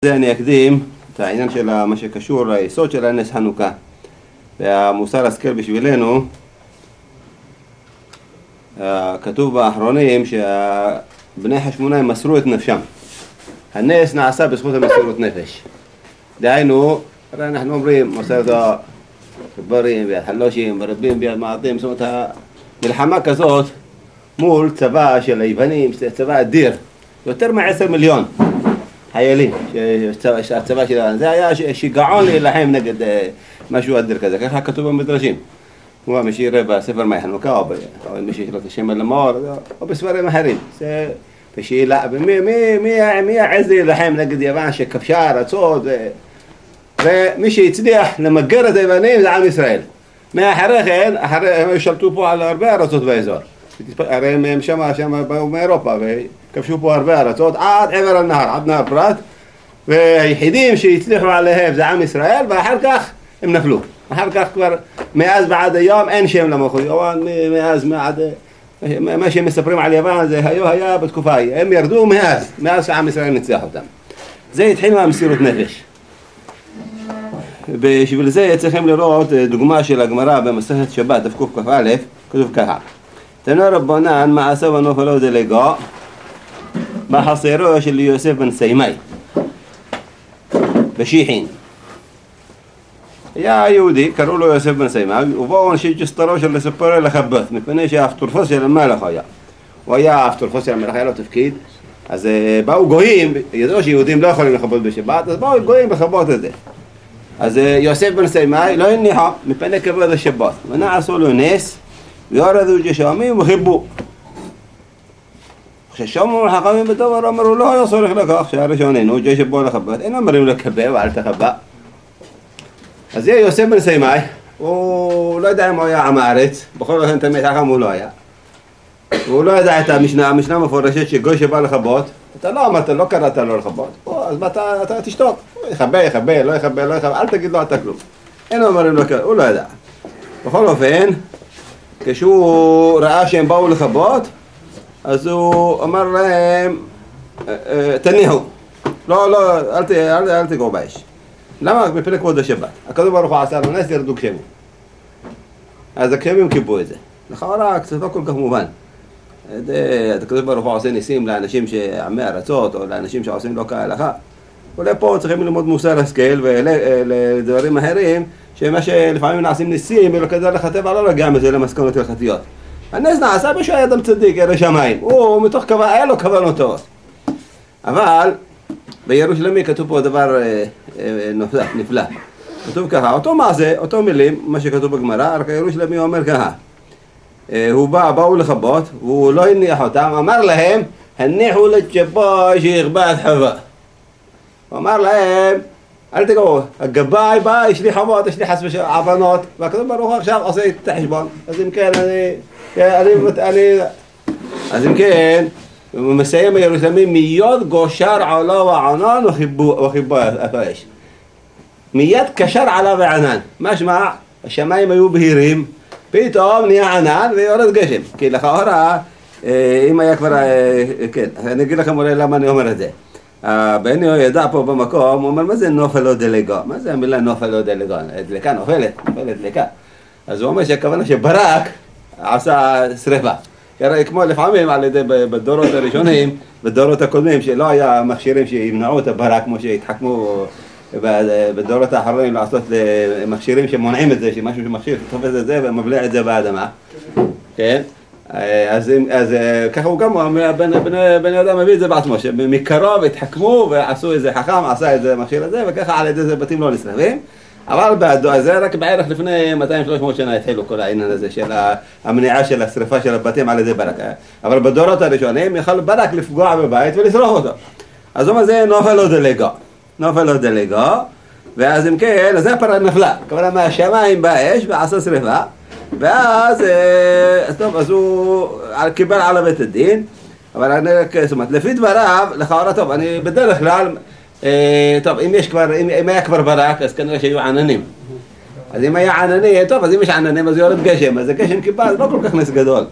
זה אני אקדים את העניין של מה שקשור ליסוד של הנס חנוכה והמוסר השכל בשבילנו. כתוב באחרונים שבני חשמונאים מסרו את נפשם. הנס נעשה בזכות המסירות נפש. דהיינו, הרי אנחנו אומרים מסרת הברים ביד חלושים ורבים ביד מעטים. זאת אומרת, המלחמה כזאת מול צבא של היוונים, צבא אדיר, יותר מ10 מיליון חיילים, שהצבא שלנו, זה היה שיגעון להילחם נגד משהו אדיר כזה, ככה כתוב במדרשים. הוא מי שיראה בספר מאי חנוכה, או מי שיראה את השם על המאור, או בספרים אחרים. מי העז להילחם נגד יוון שכבשה ארצות, ומי שהצליח למגר את היוונים זה עם ישראל. מאחרי כן, הם שלטו פה על הרבה ארצות באזור. הרי הם שם באו מאירופה וכבשו פה הרבה ארצות עד עבר הנהר, עד נהר פרת, והיחידים שהצליחו עליהם זה עם ישראל, ואחר כך הם נפלו. אחר כך כבר מאז ועד היום אין שם למלכות יוון, מאז מה שהם מספרים על יוון זה היה בתקופה ההיא, הם ירדו מאז שעם ישראל ניצח אותם. זה התחיל מהמסירות נפש. בשביל זה צריכים לראות דוגמה של הגמרא במסכת שבת דף קכ"א, כתוב ככה: תנו רבנן מעשה ונופלו דלגו בחסרו של יוסף בן סיימאי בשיחין. היה יהודי, קראו לו יוסף בן סיימאי, ובאו אנשי ג'סטרו של לספר לחבט, מפני שהאפטורפוס של המלך היה. הוא היה האפטורפוס של המלך, היה לו תפקיד. אז באו גויים, ידעו שיהודים לא יכולים לחבות בשבת, אז באו גויים לחבות את זה. אז יוסף בן סיימאי לא הניחו מפני כבוד השבת, ונעשו לו נס, ויורדו גשמים וחיבו. כששמעו החכמים בדבר אמרו לא היה צורך לכך, שהראשוננו ג'ש בוא לחבת, אין אומרים לקבע ואל תחבא. אז זה יוסף בן סיימאי, הוא לא יודע אם הוא היה עם הארץ, בכל אופן תמיד חכם הוא לא היה. הוא לא ידע את המשנה מפורשת שגוי שבא לחבות, אתה לא אמרת, לא קראת לו לחבות, אז אתה תשתוק, יכבה, לא יכבה, אל תגיד לו אתה כלום. אין אומרים לו, הוא לא ידע. בכל אופן, כשהוא ראה שהם באו לחבות, אז הוא אמר להם, תניחו, לא, אל תגעו באש. למה? מפני כבוד השבת. הקדוש ברוך הוא עשה לו נס, ירדו גשמים. אז הגשמים קיבלו את זה. לכאורה קצת לא כל כך מובן. הקדוש ברוך הוא עושה ניסים לאנשים שעמי ארצות, או לאנשים שעושים לא כהלכה. אולי פה צריכים ללמוד מוסר השכל ולדברים אחרים, שמה שלפעמים נעשים ניסים, ולא כדאי לכתב, לא לגע מזה למסקנות הלכתיות. הנס נעשה בשביל אדם צדיק, ירא שמיים. הוא מתוך היה לו כוונות טובות. אבל בירושלמי כתוב פה דבר נפלא. כתוב ככה, אותו מעשה, אותו מילים, מה שכתוב בגמרא, רק הירושלמי אומר ככה. באו לחבות, והוא לא הניח אותם, אמר להם, הניחו לג'באי שיכבה את חווה. הוא אמר להם, אל תגעו, הגבאי בא, יש לי חוות, יש לי חס ושעבנות, והקדוש ברוך הוא עכשיו עושה את החשבון. אז אם כן, הוא מסיים בירושלמי, מיד גושר עולו וענן וחיבו את האש. מיד קשר עליו וענן. משמע, השמיים היו בהירים, פתאום נהיה ענן ויורד גשם. כי לכאורה, אם היה כבר, כן, אני אגיד לכם אולי למה אני אומר את זה. בני ידע פה במקום, הוא אומר, מה זה נופל או דלגה? מה זה המילה נופל או דלגה? דלקה נופלת דלקה. אז הוא אומר שהכוונה שברק עשה שריפה. כמו לפעמים על ידי בדורות הראשונים, בדורות הקודמים, שלא היה מכשירים שימנעו את הברק, כמו שהתחכמו בדורות האחרונים לעשות מכשירים שמונעים את זה, שמשהו שמכשיר תופס את זה ומבליע את זה באדמה. כן? אז ככה הוא גם, בן אדם מביא את זה בעצמו, שמקרוב התחכמו ועשו איזה חכם, עשה את זה מכשיר הזה, וככה על ידי זה בתים לא נשרפים. אבל זה רק בערך לפני 200-300 שנה התחילו כל העניין הזה של המניעה של השריפה של הבתים על ידי ברק. אבל בדורות הראשונים יכל ברק לפגוע בבית ולשרוף אותו. אז הוא אומר זה נופל או דלגה, ואז אם כן, אז זה הפרה נפלה. כלומר מהשמיים באש ועשה שריפה, ואז טוב, אז הוא קיבל עליו את הדין, אבל אני רק, זאת אומרת, לפי דבריו, לכאורה טוב, אני בדרך כלל, טוב, אם היה כבר ברק, אז כנראה שהיו עננים. אז אם היה עננים, טוב, אז אם יש עננים, אז יורד גשם, אז הגשם קיבל, לא כל כך נס גדול.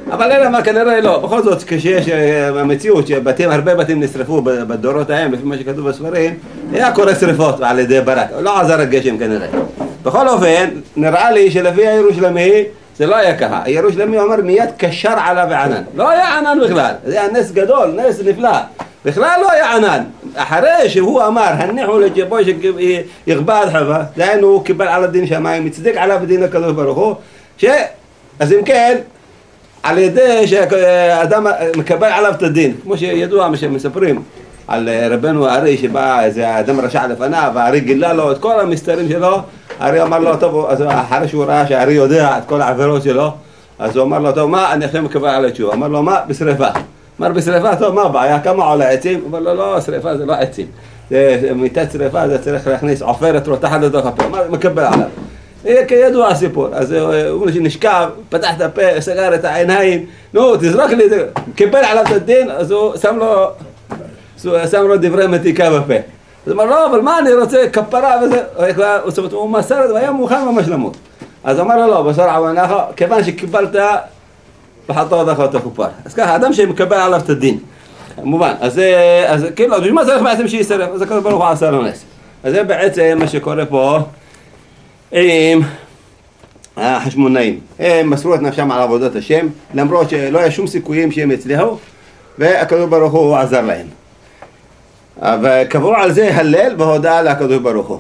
אבל אלא מה כנראה לא, בכל זאת כשיש המציאות הרבה בתים נשרפו בדורות ההם, לפי מה שכתוב בספרים, היה קורה שריפות על ידי ברק, לא עזר הגשם כנראה. בכל אופן, נראה לי שלפי הירושלמי זה לא היה ככה, הירושלמי אומר מיד קשר עליו ענן, לא היה ענן בכלל, זה היה נס גדול, נס נפלא, בכלל לא היה ענן, אחרי שהוא אמר הניחו לג'בו שיכבד חווה, דהיינו הוא קיבל על הדין שמיים, מצדק עליו בדין הקדוש ברוך הוא, אז אם כן, על ידי שאדם מקבל עליו את הדין, כמו שידוע מה שמספרים על רבנו הארי שבא איזה אדם רשע לפניו, והארי גילה לו את כל המסתרים שלו, הארי אמר לו, טוב, אז אחרי שהוא ראה שהארי יודע את כל העבירות שלו, אז הוא אמר לו, טוב, מה אני עכשיו מקבל על התשובה? אמר לו, מה? בשריפה. אמר בשריפה, טוב, מה הבעיה? כמה עולה עצים? אמר לו, לא, שריפה זה לא עצים. מיטת שריפה זה צריך להכניס עופרת רותחת לתוך הפה, מקבל עליו. כידוע הסיפור, אז הוא נשכב, פתח את הפה, סגר את העיניים, נו תזרוק לי, קיבל עליו את הדין, אז הוא שם לו דברי מתיקה בפה. אז הוא אמר לא, אבל מה אני רוצה, כפרה וזה, הוא מסר את זה, והיה מוכן ממש למות. אז אמר לו לא, בסור עוונך, כיוון שקיבלת, פחדת אותך את הכופר. אז ככה, אדם שמקבל עליו את הדין, מובן, אז כאילו, בשביל צריך בעצם שישרף, אז הקדוש ברוך הוא עשה לו נס. אז זה בעצם מה שקורה פה, עם החשמונאים, הם מסרו את נפשם על עבודת השם, למרות שלא היה שום סיכויים שהם יצליחו, והקדוש ברוך הוא עזר להם. וקבעו על זה הלל והודעה לקדוש ברוך הוא.